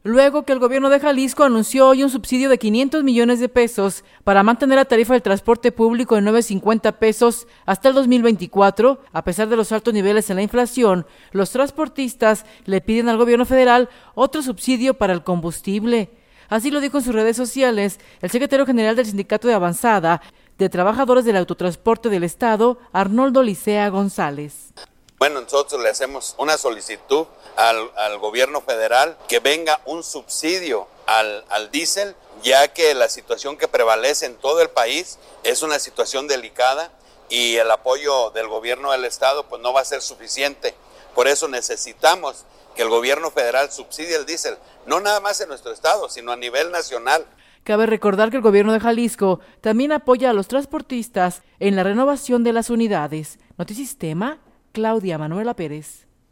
luego que el gobierno de Jalisco anunció hoy un subsidio de 500 millones de pesos para mantener la tarifa del transporte público en 9.50 pesos hasta el 2024. A pesar de los altos niveles en la inflación, los transportistas le piden al gobierno federal otro subsidio para el combustible. Así lo dijo en sus redes sociales el secretario general del Sindicato de Avanzada de Trabajadores del Autotransporte del Estado, Arnoldo Licea González. Bueno, nosotros le hacemos una solicitud al gobierno federal que venga un subsidio al diésel, ya que la situación que prevalece en todo el país es una situación delicada y el apoyo del gobierno del estado pues no va a ser suficiente. Por eso necesitamos que el gobierno federal subsidie el diésel, no nada más en nuestro estado, sino a nivel nacional. Cabe recordar que el gobierno de Jalisco también apoya a los transportistas en la renovación de las unidades. Notisistema, Claudia Manuela Pérez.